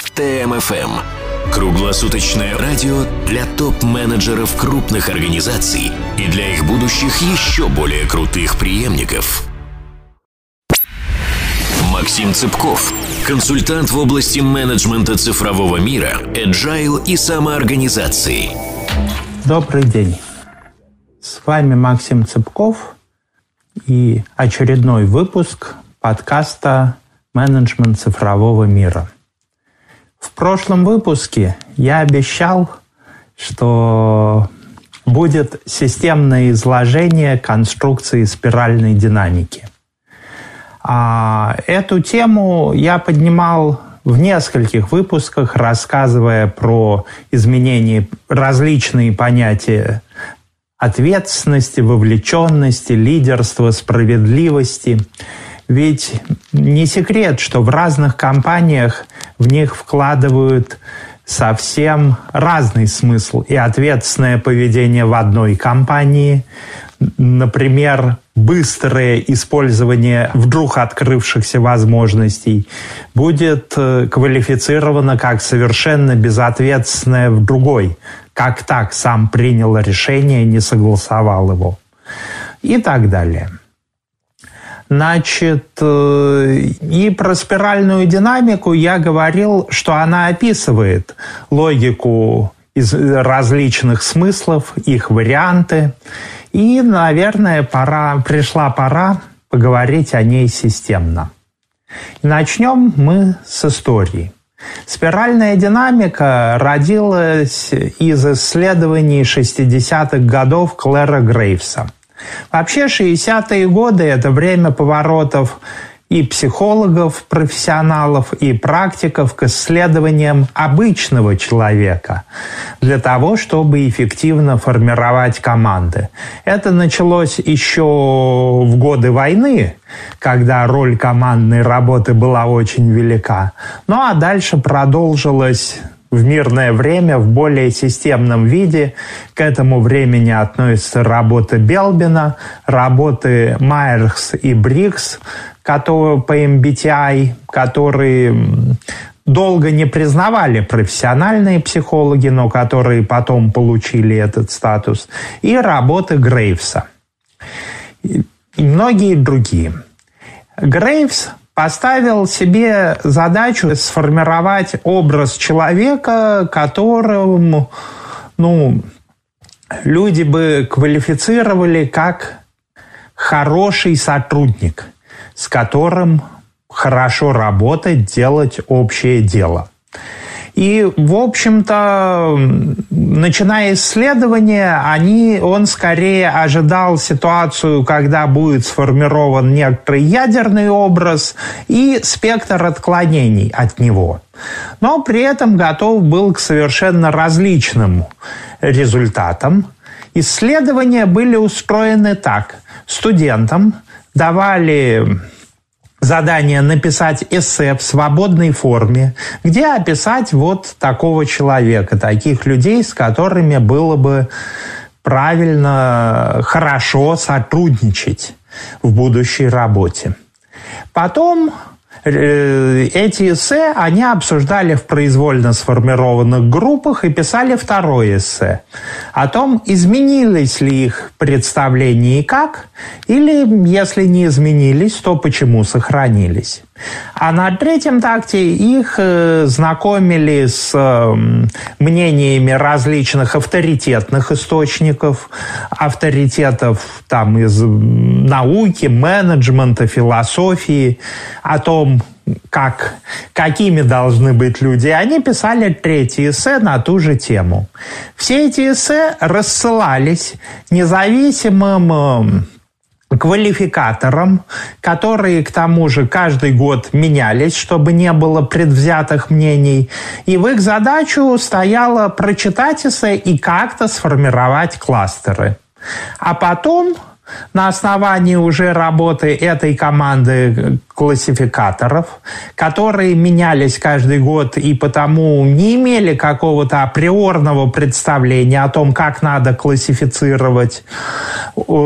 ТМФМ. Круглосуточное радио для топ-менеджеров крупных организаций и для их будущих еще более крутых преемников. Максим Цыпков, консультант в области менеджмента цифрового мира, agile и самоорганизации. Добрый день. С вами Максим Цыпков и очередной выпуск подкаста «Менеджмент цифрового мира». В прошлом выпуске я обещал, что будет системное изложение конструкции спиральной динамики. Эту тему я поднимал в нескольких выпусках, рассказывая про изменения, различные понятия ответственности, вовлеченности, лидерства, справедливости. Ведь не секрет, что в разных компаниях в них вкладывают совсем разный смысл. И ответственное поведение в одной компании, например, быстрое использование вдруг открывшихся возможностей, будет квалифицировано как совершенно безответственное в другой. Как так сам принял решение, не согласовал его. И так далее. Значит, и про спиральную динамику я говорил, что она описывает логику из различных смыслов, их варианты. И, наверное, пришла пора поговорить о ней системно. Начнем мы с истории. Спиральная динамика родилась из исследований 60-х годов Клэра Грейвса. Вообще 60-е годы – это время поворотов и психологов, профессионалов, и практиков к исследованиям обычного человека для того, чтобы эффективно формировать команды. Это началось еще в годы войны, когда роль командной работы была очень велика. Ну а дальше продолжилось в мирное время в более системном виде. К этому времени относятся работы Белбина, работы Майерс и Брикс, которые по MBTI, которые долго не признавали профессиональные психологи, но которые потом получили этот статус, и работы Грейвса. И многие другие. Грейвс поставил себе задачу сформировать образ человека, которому люди бы квалифицировали как хороший сотрудник, с которым хорошо работать, делать общее дело. И, в общем-то, начиная исследования, он скорее ожидал ситуацию, когда будет сформирован некоторый ядерный образ и спектр отклонений от него. Но при этом готов был к совершенно различным результатам. Исследования были устроены так. Студентам давали задание написать эссе в свободной форме, где описать вот такого человека, таких людей, с которыми было бы правильно, хорошо сотрудничать в будущей работе. Потом эти эссе они обсуждали в произвольно сформированных группах и писали второе эссе о том, изменились ли их представления и как, или, если не изменились, то почему сохранились. А на третьем такте их знакомили с мнениями различных авторитетных источников, авторитетов там из науки, менеджмента, философии, о том, какими должны быть люди. Они писали третье эссе на ту же тему. Все эти эссе рассылались независимым квалификаторам, которые, к тому же, каждый год менялись, чтобы не было предвзятых мнений. И в их задачу стояло прочитать эссе и как-то сформировать кластеры. А потом на основании уже работы этой команды классификаторов, которые менялись каждый год и потому не имели какого-то априорного представления о том, как надо классифицировать,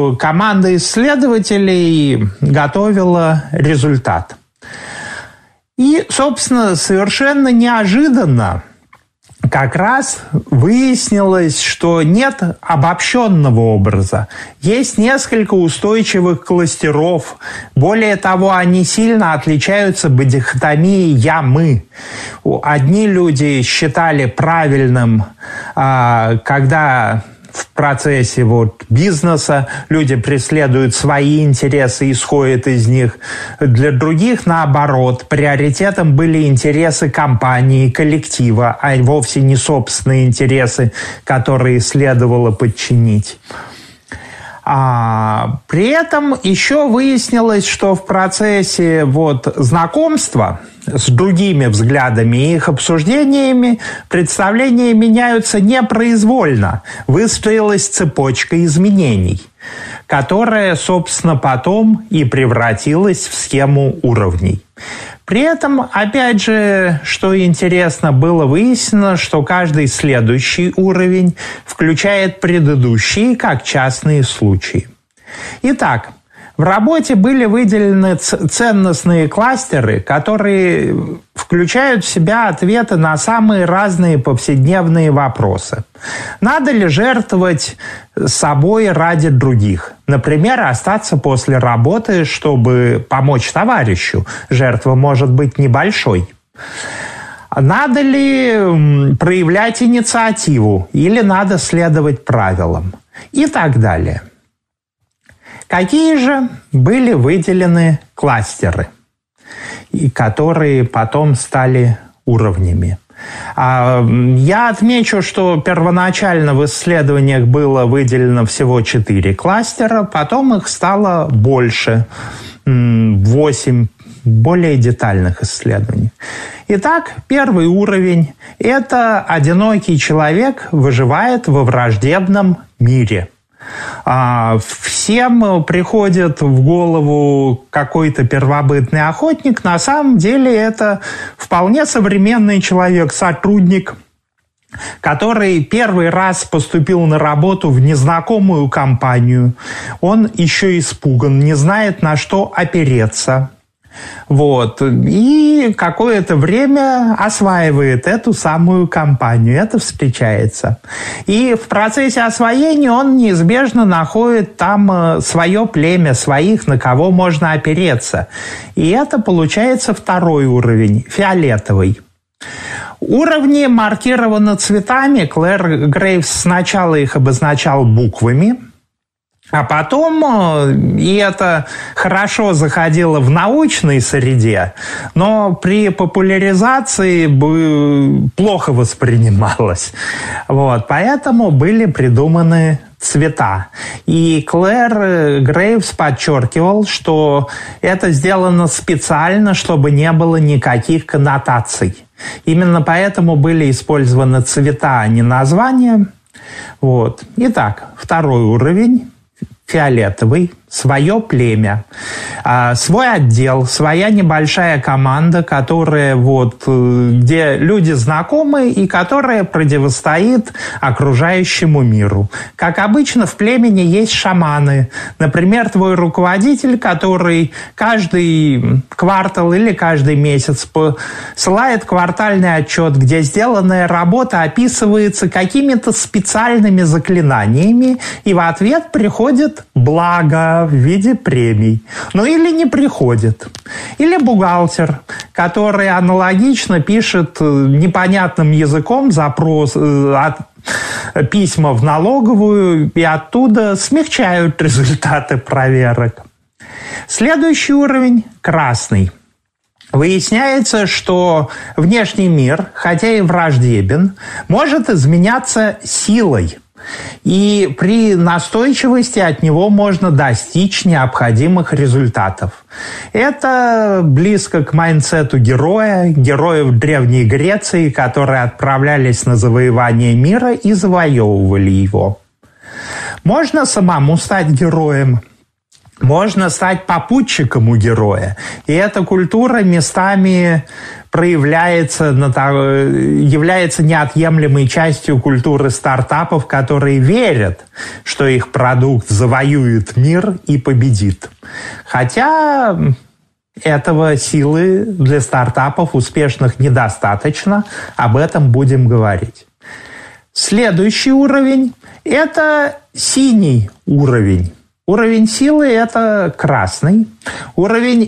команда исследователей готовила результат. И, собственно, совершенно неожиданно как раз выяснилось, что нет обобщенного образа. Есть несколько устойчивых кластеров. Более того, они сильно отличаются по дихотомии «я-мы». Одни люди считали правильным, когда в процессе бизнеса люди преследуют свои интересы, исходят из них. Для других, наоборот, приоритетом были интересы компании, коллектива, а вовсе не собственные интересы, которые следовало подчинить. При этом еще выяснилось, что в процессе знакомства с другими взглядами и их обсуждениями представления меняются непроизвольно. Выстроилась цепочка изменений, которая, собственно, потом и превратилась в схему уровней. При этом, опять же, что интересно, было выяснено, что каждый следующий уровень включает предыдущие как частные случаи. Итак, в работе были выделены ценностные кластеры, которые включают в себя ответы на самые разные повседневные вопросы. Надо ли жертвовать собой ради других? Например, остаться после работы, чтобы помочь товарищу. Жертва может быть небольшой. Надо ли проявлять инициативу или надо следовать правилам? И так далее. Какие же были выделены кластеры, которые потом стали уровнями? Я отмечу, что первоначально в исследованиях было выделено всего 4 кластера, потом их стало больше, 8 более детальных исследований. Итак, первый уровень – это одинокий человек выживает во враждебном мире. Всем приходит в голову какой-то первобытный охотник. На самом деле это вполне современный человек, сотрудник, который первый раз поступил на работу в незнакомую компанию. Он еще испуган, не знает, на что опереться. И какое-то время осваивает эту самую компанию. Это встречается. И в процессе освоения он неизбежно находит там свое племя, своих, на кого можно опереться. И это получается второй уровень, фиолетовый. Уровни маркированы цветами. Клэр Грейвс сначала их обозначал буквами, а потом, и это хорошо заходило в научной среде, но при популяризации плохо воспринималось. Поэтому были придуманы цвета. И Клэр Грейвс подчеркивал, что это сделано специально, чтобы не было никаких коннотаций. Именно поэтому были использованы цвета, а не названия. Итак, второй уровень. Фиолетовый, свое племя, свой отдел, своя небольшая команда, которая где люди знакомы и которая противостоит окружающему миру. Как обычно, в племени есть шаманы. Например, твой руководитель, который каждый квартал или каждый месяц посылает квартальный отчет, где сделанная работа описывается какими-то специальными заклинаниями, и в ответ приходит благо в виде премий. Или не приходит. Или бухгалтер, который аналогично пишет непонятным языком письма в налоговую, и оттуда смягчают результаты проверок. Следующий уровень – красный. Выясняется, что внешний мир, хотя и враждебен, может изменяться силой. И при настойчивости от него можно достичь необходимых результатов. Это близко к майндсету героев Древней Греции, которые отправлялись на завоевание мира и завоевывали его. Можно самому стать героем. Можно стать попутчиком у героя. И эта культура местами является неотъемлемой частью культуры стартапов, которые верят, что их продукт завоюет мир и победит. Хотя этого силы для стартапов успешных недостаточно. Об этом будем говорить. Следующий уровень – это синий уровень. Уровень силы – это красный. Уровень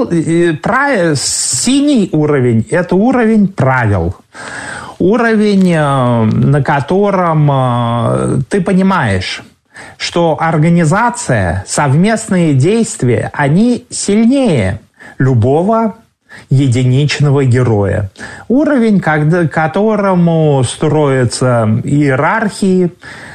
синий уровень – это уровень правил. Уровень, на котором ты понимаешь, что организация, совместные действия, они сильнее любого единичного героя. Уровень, которому строятся иерархии,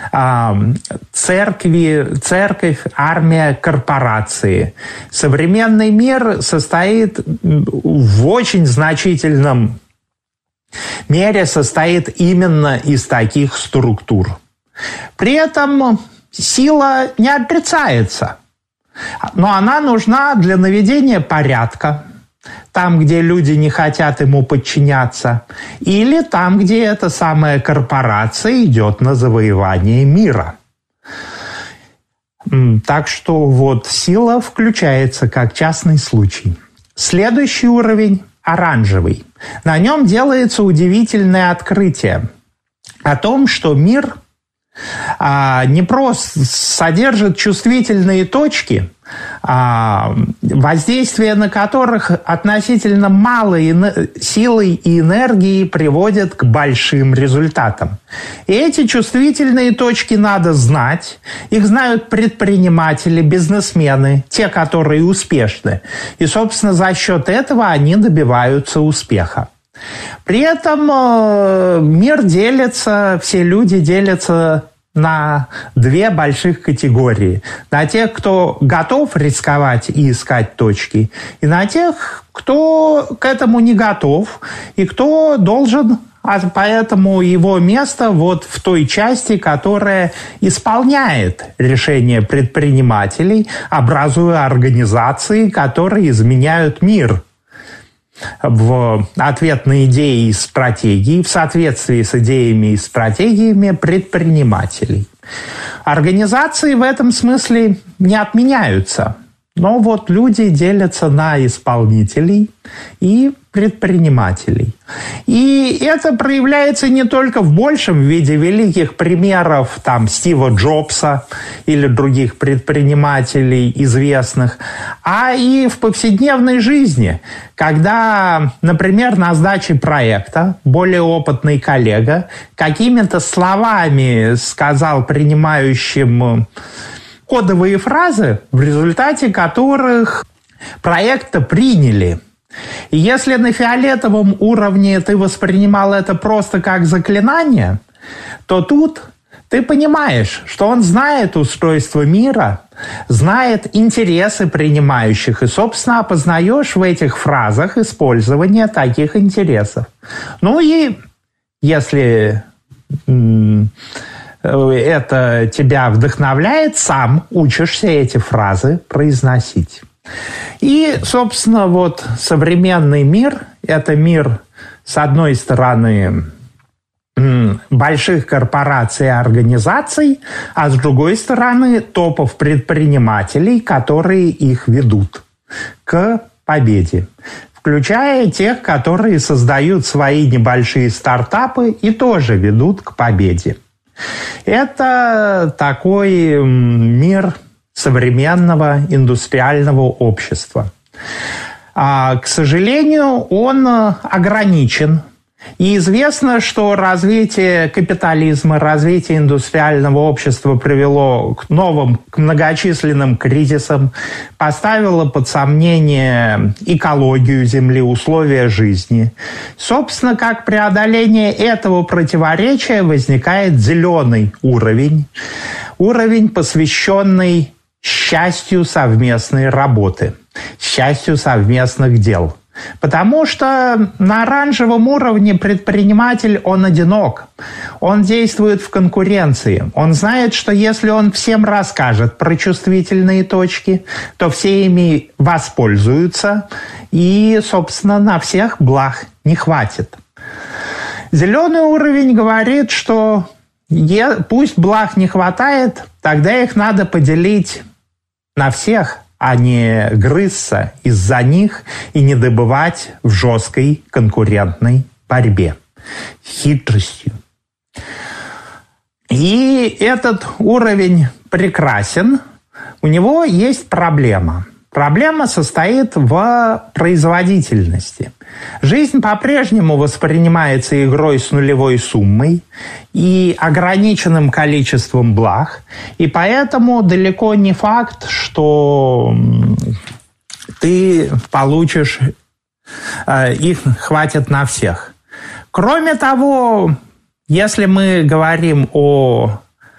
церковь, армия, корпорации. Современный мир состоит в очень значительном мере именно из таких структур. При этом сила не отрицается, но она нужна для наведения порядка, там, где люди не хотят ему подчиняться, или там, где эта самая корпорация идет на завоевание мира. Так что вот сила включается как частный случай. Следующий уровень – оранжевый. На нем делается удивительное открытие о том, что мир не просто содержит чувствительные точки, воздействие на которых относительно малой силой и энергией приводит к большим результатам. И эти чувствительные точки надо знать. Их знают предприниматели, бизнесмены, те, которые успешны. И, собственно, за счет этого они добиваются успеха. При этом мир делится, все люди делятся на две больших категории. На тех, кто готов рисковать и искать точки, и на тех, кто к этому не готов, и кто должен, поэтому его место вот в той части, которая исполняет решения предпринимателей, образуя организации, которые изменяют мир в ответ на идеи и стратегии, в соответствии с идеями и стратегиями предпринимателей. Организации в этом смысле не отменяются, но вот люди делятся на исполнителей и предпринимателей. И это проявляется не только в большем виде великих примеров там, Стива Джобса или других предпринимателей известных, а и в повседневной жизни, когда, например, на сдаче проекта более опытный коллега какими-то словами сказал принимающим кодовые фразы, в результате которых проекта приняли. И если на фиолетовом уровне ты воспринимал это просто как заклинание, то тут ты понимаешь, что он знает устройство мира, знает интересы принимающих, и, собственно, опознаешь в этих фразах использование таких интересов. Ну и если это тебя вдохновляет, сам учишься эти фразы произносить. И, собственно, вот современный мир – это мир, с одной стороны, больших корпораций и организаций, а с другой стороны, топов предпринимателей, которые их ведут к победе, включая тех, которые создают свои небольшие стартапы и тоже ведут к победе. Это такой мир современного индустриального общества. К сожалению, он ограничен. И известно, что развитие капитализма, развитие индустриального общества привело к новым, к многочисленным кризисам, поставило под сомнение экологию Земли, условия жизни. Собственно, как преодоление этого противоречия возникает зеленый уровень. Уровень, посвященный счастью совместной работы, счастью совместных дел. Потому что на оранжевом уровне предприниматель, он одинок. Он действует в конкуренции. Он знает, что если он всем расскажет про чувствительные точки, то все ими воспользуются, и, собственно, на всех благ не хватит. Зеленый уровень говорит, что пусть благ не хватает, тогда их надо поделить на всех, а не грызться из-за них и не добывать в жесткой конкурентной борьбе. Хитростью. И этот уровень прекрасен. У него есть проблема. Проблема состоит в производительности. Жизнь по-прежнему воспринимается игрой с нулевой суммой и ограниченным количеством благ, и поэтому далеко не факт, что ты получишь, их хватит на всех. Кроме того, если мы говорим о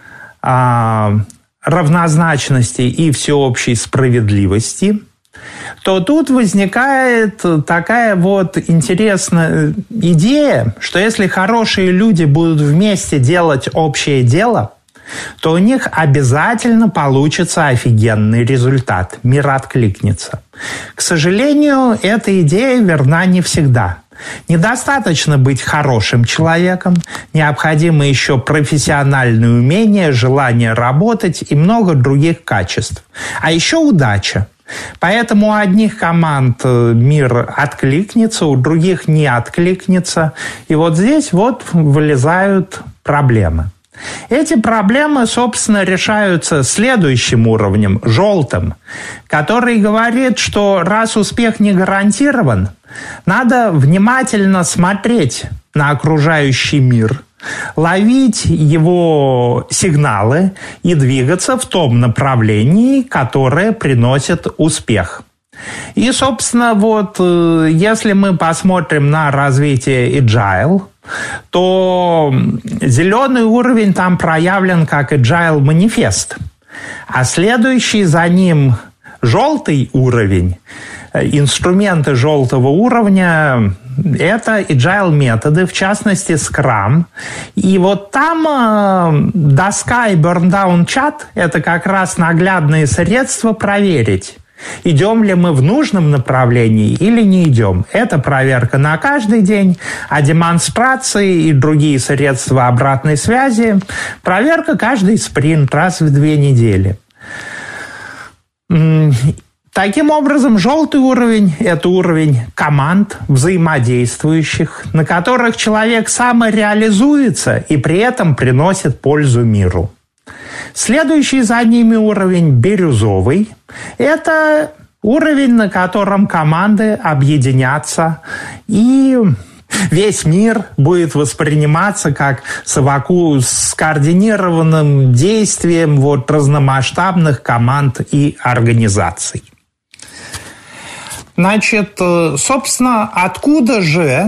равнозначности и всеобщей справедливости, то тут возникает такая вот интересная идея, что если хорошие люди будут вместе делать общее дело, то у них обязательно получится офигенный результат. Мир откликнется. К сожалению, эта идея верна не всегда. Недостаточно быть хорошим человеком, необходимо еще профессиональное умение, желание работать и много других качеств. А еще удача. Поэтому у одних команд мир откликнется, у других не откликнется. И вот здесь вот вылезают проблемы. Эти проблемы, собственно, решаются следующим уровнем, желтым, который говорит, что раз успех не гарантирован, надо внимательно смотреть на окружающий мир, ловить его сигналы и двигаться в том направлении, которое приносит успех. И, собственно, вот если мы посмотрим на развитие Agile, то зеленый уровень там проявлен как Agile манифест, а следующий за ним желтый уровень, инструменты желтого уровня – это Agile методы, в частности Scrum. И вот там доска и Burndown чат – это как раз наглядные средства проверить, идем ли мы в нужном направлении или не идем. Это проверка на каждый день, а демонстрации и другие средства обратной связи – проверка каждый спринт, раз в 2 недели. Таким образом, желтый уровень – это уровень команд, взаимодействующих, на которых человек самореализуется и при этом приносит пользу миру. Следующий за ними уровень, бирюзовый, это уровень, на котором команды объединятся, и весь мир будет восприниматься как скоординированным действием вот разномасштабных команд и организаций. Значит, собственно, откуда же,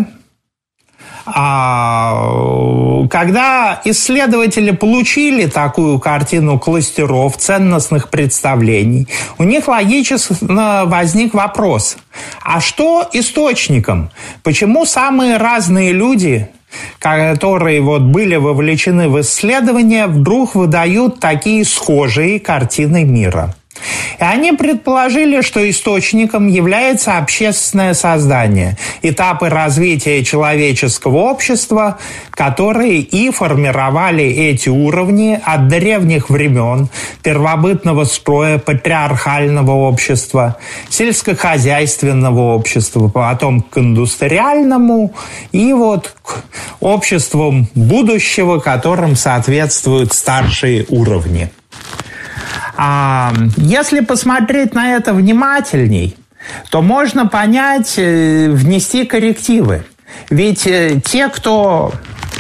когда исследователи получили такую картину кластеров, ценностных представлений, у них логично возник вопрос: а что источником? Почему самые разные люди, которые вот были вовлечены в исследования, вдруг выдают такие схожие картины мира? И они предположили, что источником является общественное создание, этапы развития человеческого общества, которые и формировали эти уровни от древних времен, первобытного строя, патриархального общества, сельскохозяйственного общества, потом к индустриальному и вот к обществам будущего, которым соответствуют старшие уровни. Если посмотреть на это внимательней, то можно понять, внести коррективы. Ведь те, кто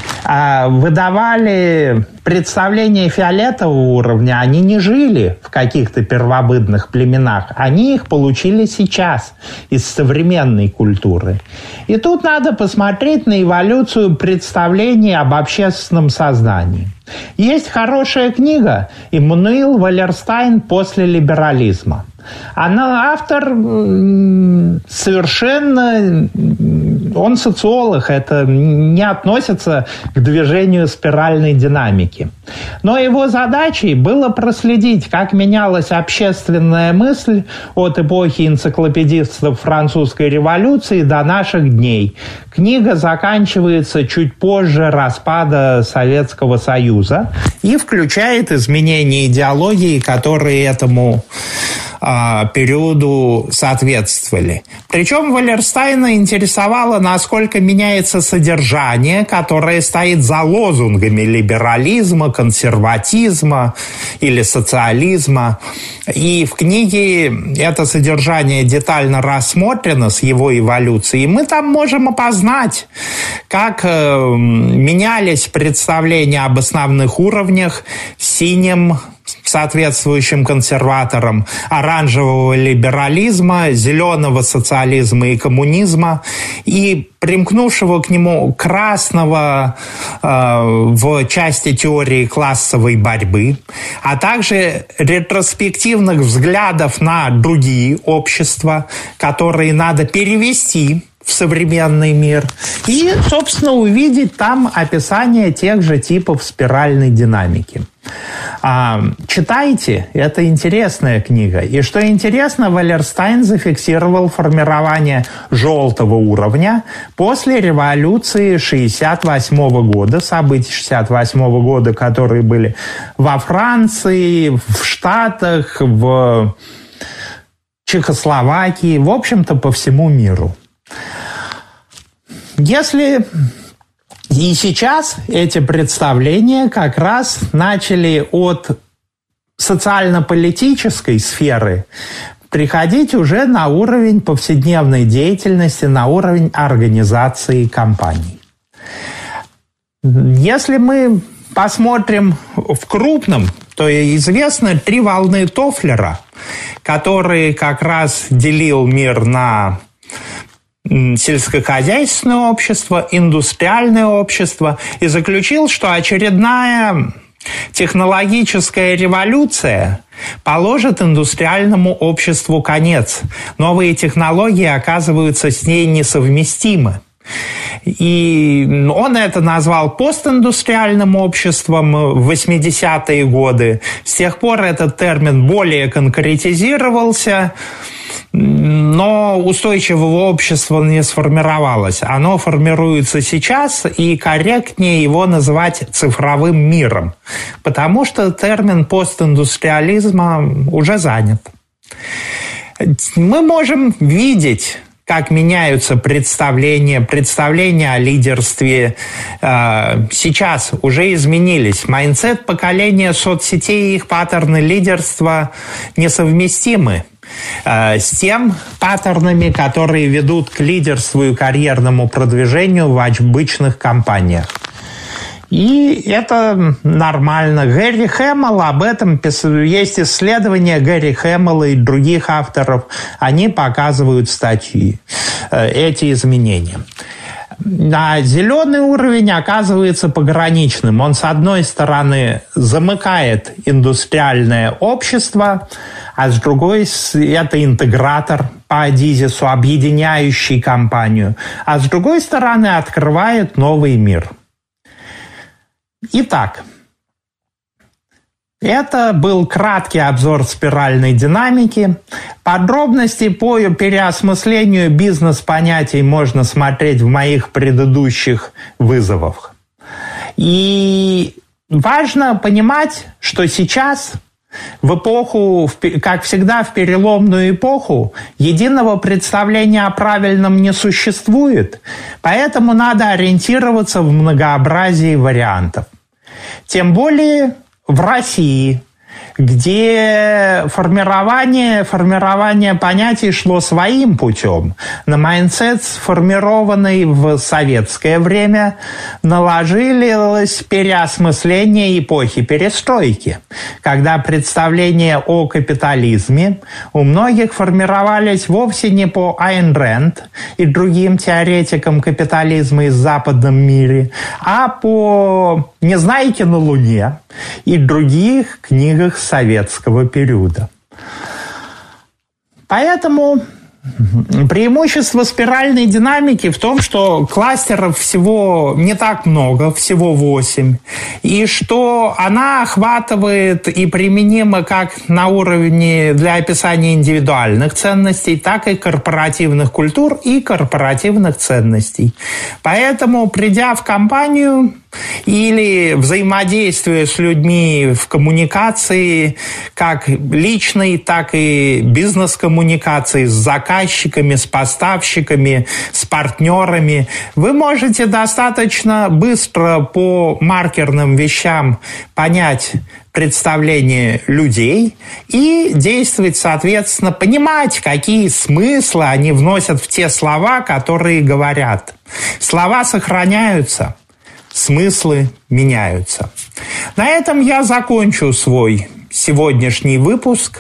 выдавали представления фиолетового уровня, они не жили в каких-то первобытных племенах. Они их получили сейчас из современной культуры. И тут надо посмотреть на эволюцию представлений об общественном сознании. Есть хорошая книга «Иммануил Валерстайн после либерализма». Автор совершенно... Он социолог, это не относится к движению спиральной динамики. Но его задачей было проследить, как менялась общественная мысль от эпохи энциклопедистов французской революции до наших дней. Книга заканчивается чуть позже распада Советского Союза и включает изменения идеологии, которые этому периоду соответствовали. Причем Валерстайна интересовало, насколько меняется содержание, которое стоит за лозунгами либерализма, консерватизма или социализма. И в книге это содержание детально рассмотрено с его эволюцией. И мы там можем опознать, как менялись представления об основных уровнях синим, соответствующим консерваторам, оранжевого либерализма, зеленого социализма и коммунизма, и примкнувшего к нему красного в части теории классовой борьбы, а также ретроспективных взглядов на другие общества, которые надо перевести в современный мир, и, собственно, увидеть там описание тех же типов спиральной динамики. Читайте, это интересная книга. И что интересно, Валерстайн зафиксировал формирование желтого уровня после революции 1968 года, событий 1968 года, которые были во Франции, в Штатах, в Чехословакии, в общем-то, по всему миру. Если и сейчас эти представления как раз начали от социально-политической сферы приходить уже на уровень повседневной деятельности, на уровень организации компаний. Если мы посмотрим в крупном, то известно 3 волны Тофлера, которые как раз делил мир на сельскохозяйственное общество, индустриальное общество, и заключил, что очередная технологическая революция положит индустриальному обществу конец. Новые технологии оказываются с ней несовместимы. И он это назвал постиндустриальным обществом в 80-е годы. С тех пор этот термин более конкретизировался, но устойчивого общества не сформировалось. Оно формируется сейчас, и корректнее его называть цифровым миром, потому что термин постиндустриализма уже занят. Мы можем видеть, как меняются представления о лидерстве. Сейчас уже изменились. Майндсет поколения соцсетей и их паттерны лидерства несовместимы с тем паттернами, которые ведут к лидерству и карьерному продвижению в обычных компаниях. И это нормально. Гэри Хэмилл об этом писал. Есть исследования Гэри Хэмилла и других авторов. Они показывают статьи, эти изменения. А зеленый уровень оказывается пограничным. Он, с одной стороны, замыкает индустриальное общество, а с другой – это интегратор по Дизису, объединяющий компанию, а с другой стороны, открывает новый мир. Итак, это был краткий обзор спиральной динамики. Подробности по переосмыслению бизнес-понятий можно смотреть в моих предыдущих вызовах. И важно понимать, что сейчас, в эпоху, как всегда, в переломную эпоху, единого представления о правильном не существует, поэтому надо ориентироваться в многообразии вариантов. Тем более в России, где формирование понятий шло своим путем. На майндсет, сформированный в советское время, наложилось переосмысление эпохи перестройки, когда представления о капитализме у многих формировались вовсе не по Айн Рэнд и другим теоретикам капитализма из западном мире, а по «Незнайке на Луне» и других книгах советского периода. Поэтому преимущество спиральной динамики в том, что кластеров всего не так много, всего 8, и что она охватывает и применима как на уровне для описания индивидуальных ценностей, так и корпоративных культур и корпоративных ценностей. Поэтому, придя в компанию, или взаимодействие с людьми в коммуникации, как личной, так и бизнес-коммуникации с заказчиками, с поставщиками, с партнерами. Вы можете достаточно быстро по маркерным вещам понять представление людей и действовать, соответственно, понимать, какие смыслы они вносят в те слова, которые говорят. Слова сохраняются, смыслы меняются. На этом я закончу свой сегодняшний выпуск.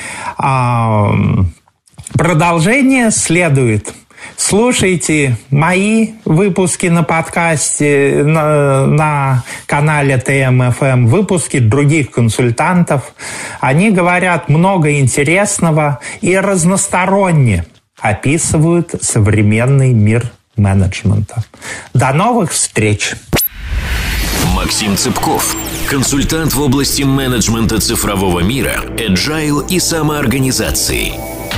Продолжение следует. Слушайте мои выпуски на подкасте, на канале ТМФМ, выпуски других консультантов. Они говорят много интересного и разносторонне описывают современный мир менеджмента. До новых встреч! Максим Цыпков, консультант в области менеджмента цифрового мира, agile и самоорганизации.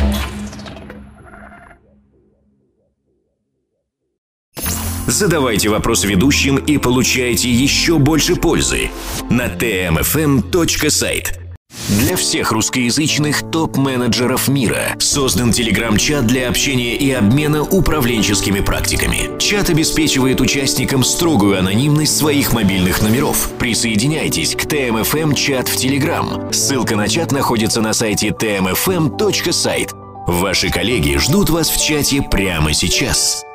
Задавайте вопросы ведущим и получайте еще больше пользы на tmfm.site. Для всех русскоязычных топ-менеджеров мира создан телеграм-чат для общения и обмена управленческими практиками. Чат обеспечивает участникам строгую анонимность своих мобильных номеров. Присоединяйтесь к TMFM-чат в Telegram. Ссылка на чат находится на сайте tmfm.site. Ваши коллеги ждут вас в чате прямо сейчас.